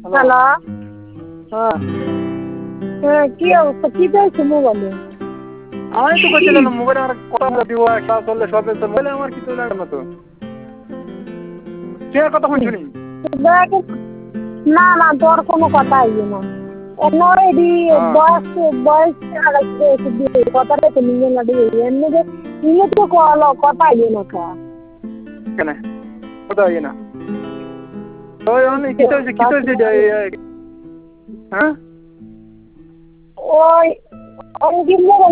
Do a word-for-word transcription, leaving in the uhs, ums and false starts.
Hello. হ্যাঁ। হ্যাঁ, কি অবস্থা? কি চাইছো মোবাইলে? আমি তো বলছিলাম মোবাইলে আমার কথা দিব খেলা চললে সবে তো মোবাইলে আমার কিছু লাগে না তো। কে কথা শুনি? না না তোর কোনো কথা আইবে না। এমনি বয়স বয়স কথাটা তো নিয়ে লাগে এমনি যে নিয়ে তো কল কথা আইবে না কা। কেন? কথা আইবে না। ওই অনেক কি চলছে কি চলছে হ্যাঁ? ওই অঙ্কিত